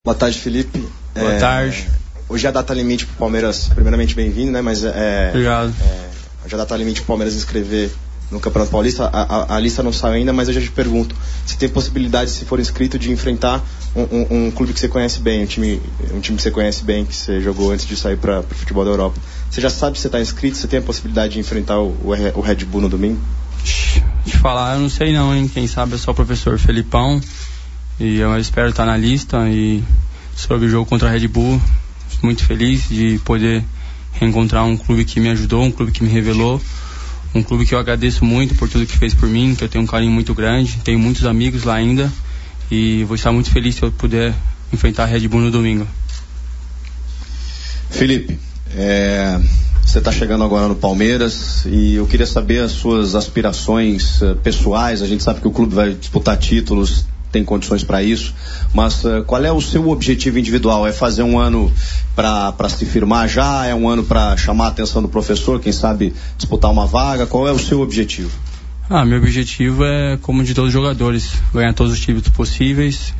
Boa tarde, Felipe. Boa tarde. Hoje é a data limite para o Palmeiras, primeiramente bem-vindo, né? Mas obrigado. Hoje é a data limite para o Palmeiras inscrever no Campeonato Paulista. A lista não saiu ainda, mas eu já te pergunto se tem possibilidade, se for inscrito, de enfrentar um clube que você conhece bem, um time que você conhece bem, que você jogou antes de sair para o futebol da Europa. Você já sabe se você está inscrito, você tem a possibilidade de enfrentar o Red Bull no domingo? De falar, eu não sei não, hein? Quem sabe é só o professor Felipão. E eu espero estar na lista. E sobre o jogo contra a Red Bull, muito feliz de poder reencontrar um clube que me ajudou, um clube que me revelou, um clube que eu agradeço muito por tudo que fez por mim, que eu tenho um carinho muito grande, tenho muitos amigos lá ainda e vou estar muito feliz se eu puder enfrentar a Red Bull no domingo. Felipe, você está chegando agora no Palmeiras e eu queria saber as suas aspirações pessoais. A gente sabe que o clube vai disputar títulos, tem condições para isso, mas qual é o seu objetivo individual? É fazer um ano para se firmar já? É um ano para chamar a atenção do professor, quem sabe disputar uma vaga? Qual é o seu objetivo? Meu objetivo é, como de todos os jogadores, ganhar todos os títulos possíveis,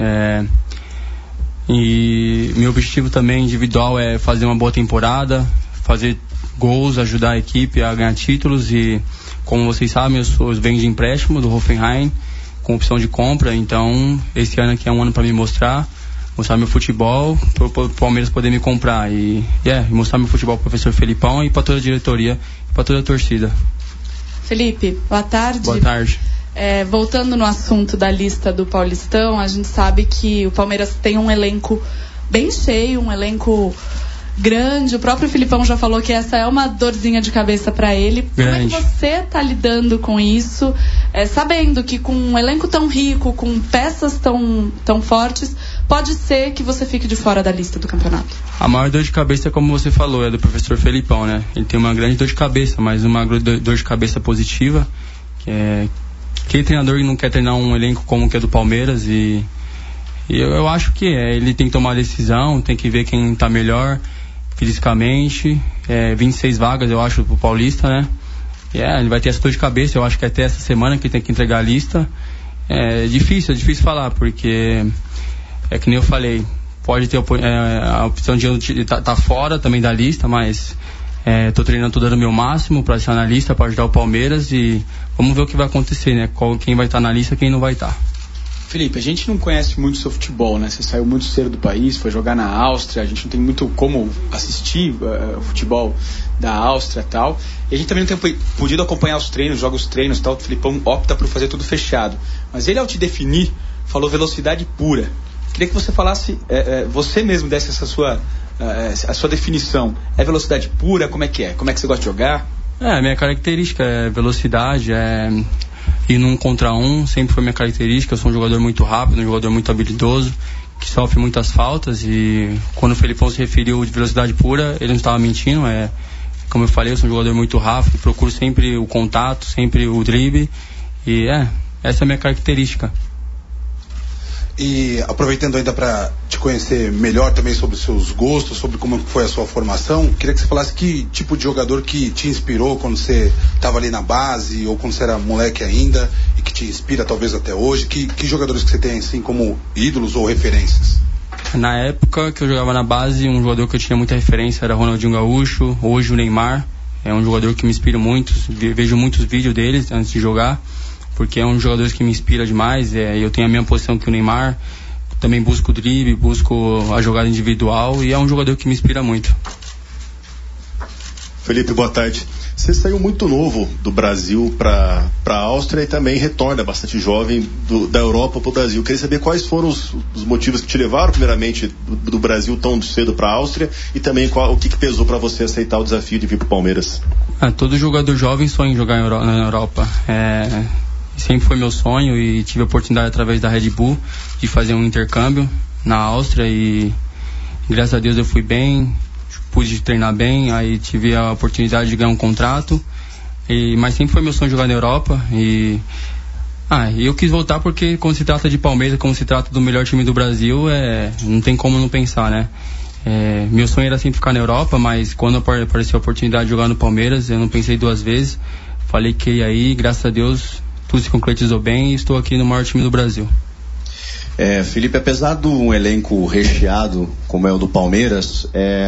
e meu objetivo também individual é fazer uma boa temporada, fazer gols, ajudar a equipe a ganhar títulos. E como vocês sabem, eu venho de empréstimo do Hoffenheim com opção de compra, então esse ano aqui é um ano para me mostrar meu futebol, para o Palmeiras poder me comprar e mostrar meu futebol para o professor Felipão e para toda a diretoria e para toda a torcida. Felipe, boa tarde. Boa tarde. Voltando no assunto da lista do Paulistão, a gente sabe que o Palmeiras tem um elenco bem cheio, um elenco grande. O próprio Felipão já falou que essa é uma dorzinha de cabeça para ele. Grande. Como é que você está lidando com isso, sabendo que com um elenco tão rico, com peças tão fortes, pode ser que você fique de fora da lista do campeonato? A maior dor de cabeça, como você falou, é do professor Felipão, né? Ele tem uma grande dor de cabeça, mas uma dor de cabeça positiva, que treinador não quer treinar um elenco como o que é do Palmeiras. E eu acho que ele tem que tomar a decisão, tem que ver quem está melhor fisicamente. 26 vagas, eu acho, pro Paulista, né? Ele vai ter essa dor de cabeça. Eu acho que até essa semana que tem que entregar a lista. É difícil falar, porque que nem eu falei, pode ter a opção de tá fora também da lista, mas tô treinando, tô dando o meu máximo para estar na lista, para ajudar o Palmeiras, e vamos ver o que vai acontecer, né? Quem vai estar na lista, quem não vai estar. Felipe, a gente não conhece muito o seu futebol, né? Você saiu muito cedo do país, foi jogar na Áustria, a gente não tem muito como assistir o futebol da Áustria e tal. E a gente também não tem podido acompanhar os treinos, jogos treinos e tal. O Felipão opta por fazer tudo fechado. Mas ele, ao te definir, falou velocidade pura. Queria que você falasse, você mesmo desse a sua definição. É velocidade pura? Como é que é? Como é que você gosta de jogar? A minha característica é velocidade, ir num contra um, sempre foi minha característica. Eu sou um jogador muito rápido, um jogador muito habilidoso, que sofre muitas faltas. E quando o Felipão se referiu de velocidade pura, ele não estava mentindo. Como eu falei, eu sou um jogador muito rápido, procuro sempre o contato, sempre o drible. E essa é a minha característica. E aproveitando ainda para te conhecer melhor também sobre os seus gostos, sobre como foi a sua formação, queria que você falasse que tipo de jogador que te inspirou quando você estava ali na base, ou quando você era moleque ainda, e que te inspira talvez até hoje. Que jogadores que você tem assim como ídolos ou referências? Na época que eu jogava na base, um jogador que eu tinha muita referência era Ronaldinho Gaúcho. Hoje o Neymar é um jogador que me inspira muito, vejo muitos vídeos deles antes de jogar, porque é um jogador que me inspira demais. Eu tenho a mesma posição que o Neymar, também busco o drible, busco a jogada individual, e é um jogador que me inspira muito. Felipe, boa tarde. Você saiu muito novo do Brasil para a Áustria e também retorna bastante jovem da Europa para o Brasil. Queria saber quais foram os motivos que te levaram primeiramente do Brasil tão cedo para a Áustria, e também o que pesou para você aceitar o desafio de vir para o Palmeiras. Todo jogador jovem sonha em jogar na Europa. Sempre foi meu sonho, e tive a oportunidade através da Red Bull de fazer um intercâmbio na Áustria, e graças a Deus eu fui bem, pude treinar bem, aí tive a oportunidade de ganhar um contrato, mas sempre foi meu sonho jogar na Europa. E eu quis voltar porque quando se trata de Palmeiras, quando se trata do melhor time do Brasil, não tem como não pensar, né? Meu sonho era sempre ficar na Europa, mas quando apareceu a oportunidade de jogar no Palmeiras, eu não pensei duas vezes, falei que ia aí, graças a Deus tudo se concretizou bem, e estou aqui no maior time do Brasil. Felipe, apesar de um elenco recheado como é o do Palmeiras,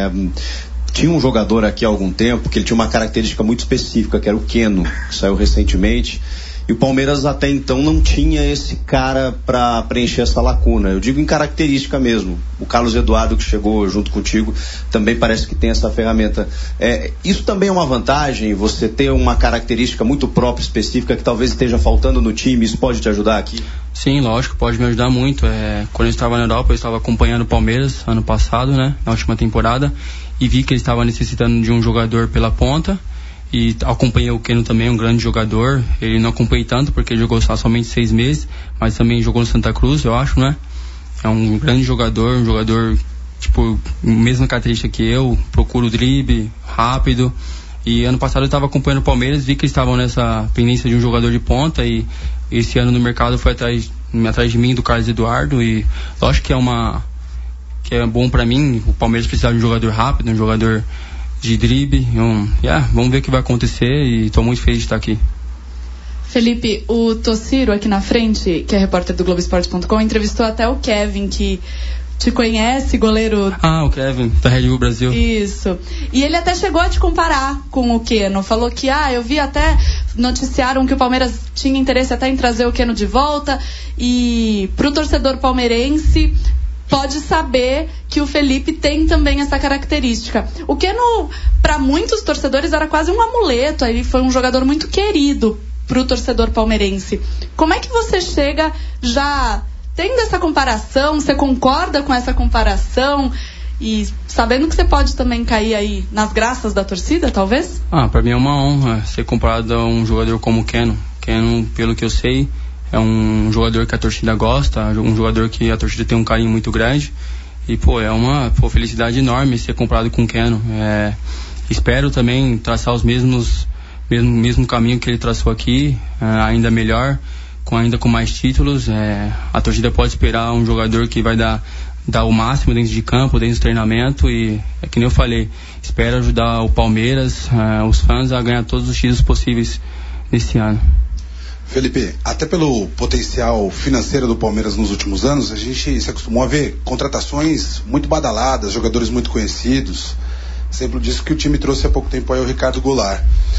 tinha um jogador aqui há algum tempo que ele tinha uma característica muito específica, que era o Keno, que saiu recentemente, e o Palmeiras até então não tinha esse cara para preencher essa lacuna. Eu digo em característica mesmo. O Carlos Eduardo, que chegou junto contigo, também parece que tem essa ferramenta. Isso também é uma vantagem, você ter uma característica muito própria, específica, que talvez esteja faltando no time. Isso pode te ajudar aqui? Sim, lógico, pode me ajudar muito. Quando eu estava na Europa, eu estava acompanhando o Palmeiras ano passado, né, na última temporada, e vi que ele estava necessitando de um jogador pela ponta. E acompanhei o Keno também, um grande jogador. Ele não acompanhei tanto porque ele jogou somente 6 meses, mas também jogou no Santa Cruz, eu acho, né? É um grande jogador, tipo, mesma característica que eu, procuro drible, rápido. E ano passado eu estava acompanhando o Palmeiras, vi que eles estavam nessa pendência de um jogador de ponta, e esse ano no mercado foi atrás de mim, do Carlos Eduardo, e lógico que é bom pra mim. O Palmeiras precisava de um jogador rápido, um jogador de drible. Vamos ver o que vai acontecer, e estou muito feliz de estar aqui. Felipe, o Tossiro aqui na frente, que é repórter do Globoesporte.com, entrevistou até o Kevin, que te conhece, goleiro... O Kevin, da Red Bull Brasil. Isso. E ele até chegou a te comparar com o Keno. Falou que, eu vi até, noticiaram que o Palmeiras tinha interesse até em trazer o Keno de volta. E pro torcedor palmeirense, pode saber que o Felipe tem também essa característica. O Keno, para muitos torcedores, era quase um amuleto. Ele foi um jogador muito querido pro torcedor palmeirense. Como é que você chega já tendo essa comparação? Você concorda com essa comparação? E sabendo que você pode também cair aí nas graças da torcida, talvez? Para mim é uma honra ser comparado a um jogador como o Keno. Keno, pelo que eu sei, é um jogador que a torcida gosta, um jogador que a torcida tem um carinho muito grande. E, é uma felicidade enorme ser comparado com o Keno. Espero também traçar mesmo caminho que ele traçou aqui, ainda melhor, ainda com mais títulos. A torcida pode esperar um jogador que vai dar o máximo dentro de campo, dentro do treinamento, e é que nem eu falei, espero ajudar o Palmeiras, os fãs, a ganhar todos os títulos possíveis nesse ano. Felipe, até pelo potencial financeiro do Palmeiras nos últimos anos, a gente se acostumou a ver contratações muito badaladas, jogadores muito conhecidos. Exemplo disso que o time trouxe há pouco tempo aí o Ricardo Goulart.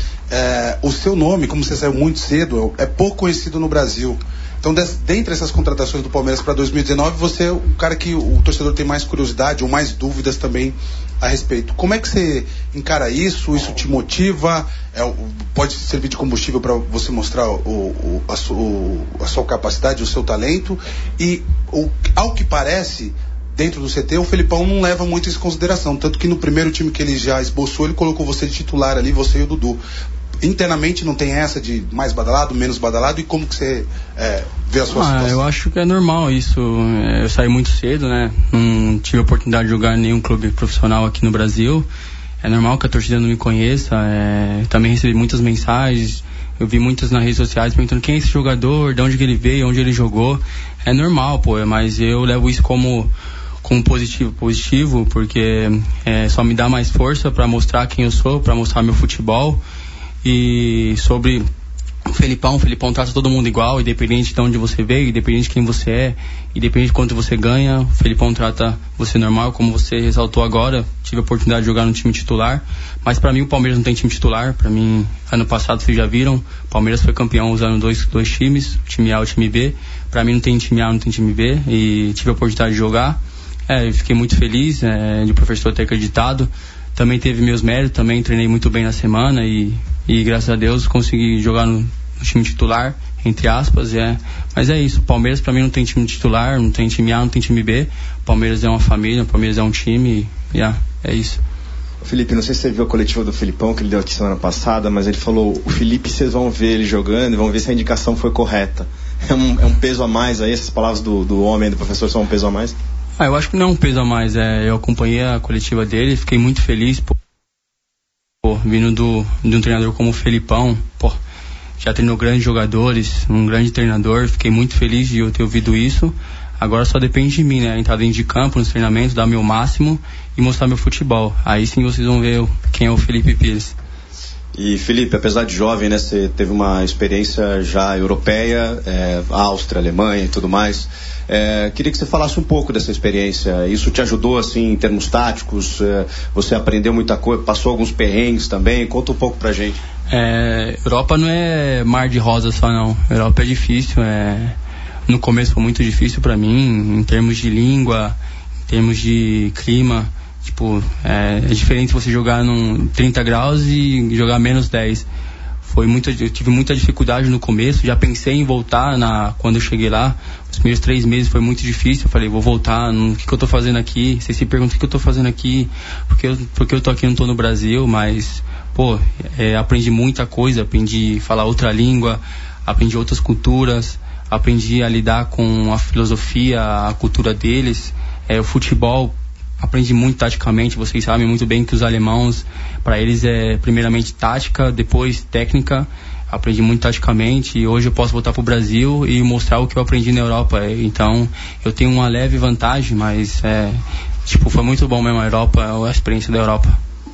O seu nome, como você saiu muito cedo, é pouco conhecido no Brasil. Então, dentre essas contratações do Palmeiras para 2019, você é o cara que o torcedor tem mais curiosidade ou mais dúvidas também a respeito. Como é que você encara isso? Isso te motiva? Pode servir de combustível para você mostrar a sua capacidade, o seu talento? E, ao que parece, dentro do CT, o Felipão não leva muito isso em consideração. Tanto que no primeiro time que ele já esboçou, ele colocou você de titular ali, você e o Dudu. Internamente não tem essa de mais badalado, menos badalado, e como que você vê a sua situação? Eu acho que é normal isso. Eu saí muito cedo, né? Não tive a oportunidade de jogar em nenhum clube profissional aqui no Brasil. É normal que a torcida não me conheça. Também recebi muitas mensagens, eu vi muitas nas redes sociais perguntando quem é esse jogador, de onde que ele veio, onde ele jogou. É normal, mas eu levo isso como positivo, porque só me dá mais força para mostrar quem eu sou, para mostrar meu futebol. E sobre o Felipão trata todo mundo igual, independente de onde você veio, independente de quem você é, independente de quanto você ganha. O Felipão trata você normal, como você ressaltou agora. Tive a oportunidade de jogar no time titular, mas para mim o Palmeiras não tem time titular. Para mim, ano passado vocês já viram, o Palmeiras foi campeão usando dois times, o time A e o time B. Para mim não tem time A, não tem time B, e tive a oportunidade de jogar. Eu fiquei muito feliz de o professor ter acreditado. Também teve meus méritos, também treinei muito bem na semana, e graças a Deus consegui jogar no time titular, entre aspas. Mas é isso, o Palmeiras pra mim não tem time titular, não tem time A, não tem time B. O Palmeiras é uma família, o Palmeiras é um time, é isso. Felipe, não sei se você viu a coletiva do Felipão que ele deu aqui semana passada, mas ele falou: o Felipe, vocês vão ver ele jogando e vão ver se a indicação foi correta. É um peso a mais aí, essas palavras do homem, do professor, são um peso a mais? Eu acho que não é um peso a mais. Eu acompanhei a coletiva dele, fiquei muito feliz vindo de um treinador como o Felipão. Já treinou grandes jogadores, um grande treinador. Fiquei muito feliz de eu ter ouvido isso. Agora só depende de mim, né? Entrar dentro de campo, nos treinamentos, dar meu máximo e mostrar meu futebol. Aí sim vocês vão ver quem é o Felipe Pires. E Felipe, apesar de jovem, né, você teve uma experiência já europeia, Áustria, Alemanha e tudo mais. Queria que você falasse um pouco dessa experiência. Isso te ajudou assim em termos táticos? Você aprendeu muita coisa, passou alguns perrengues também? Conta um pouco pra gente. Europa não é mar de rosas só não. Europa é difícil. No começo foi muito difícil pra mim, em termos de língua, em termos de clima. Tipo, é diferente você jogar num 30 graus e jogar menos 10. Eu tive muita dificuldade no começo, já pensei em voltar quando eu cheguei lá. Os primeiros 3 meses foi muito difícil, eu falei, vou voltar, o que eu tô fazendo aqui? Vocês se perguntam o que eu tô fazendo aqui, porque eu tô aqui, não tô no Brasil, mas, aprendi muita coisa, aprendi a falar outra língua, aprendi outras culturas, aprendi a lidar com a filosofia, a cultura deles, o futebol. Aprendi muito taticamente, vocês sabem muito bem que os alemãos, para eles é primeiramente tática, depois técnica. Aprendi muito taticamente e hoje eu posso voltar pro Brasil e mostrar o que eu aprendi na Europa. Então eu tenho uma leve vantagem, mas foi muito bom mesmo a Europa, a experiência da Europa.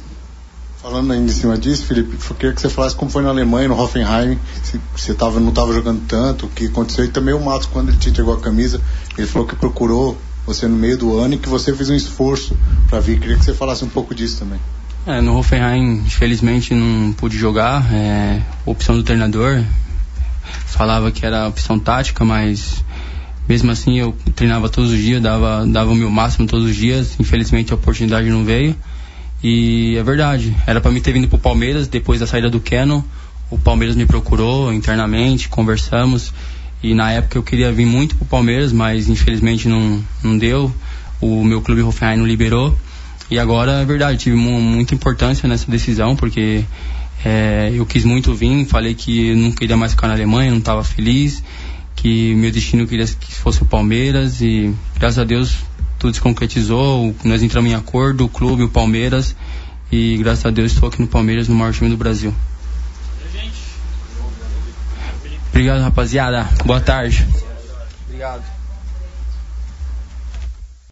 Falando ainda em cima disso, Felipe, eu queria que você falasse como foi na Alemanha, no Hoffenheim, se você não estava jogando tanto, o que aconteceu, e também o Matos, quando ele te entregou a camisa, ele falou que procurou você no meio do ano e que você fez um esforço para vir. Queria que você falasse um pouco disso também. No Hoffenheim, infelizmente, não pude jogar. Opção do treinador. Falava que era opção tática, mas mesmo assim eu treinava todos os dias, dava o meu máximo todos os dias. Infelizmente a oportunidade não veio. E é verdade, era para mim ter vindo pro Palmeiras depois da saída do Keno. O Palmeiras me procurou internamente, conversamos. E na época eu queria vir muito pro Palmeiras, mas infelizmente não deu. O meu clube Hoffenheim não liberou. E agora é verdade, tive muita importância nessa decisão, porque eu quis muito vir, falei que não queria mais ficar na Alemanha, não estava feliz, que meu destino queria que fosse o Palmeiras, e graças a Deus tudo se concretizou. Nós entramos em acordo, o clube, o Palmeiras, e graças a Deus estou aqui no Palmeiras, no maior time do Brasil. Obrigado, rapaziada. Boa tarde. Obrigado.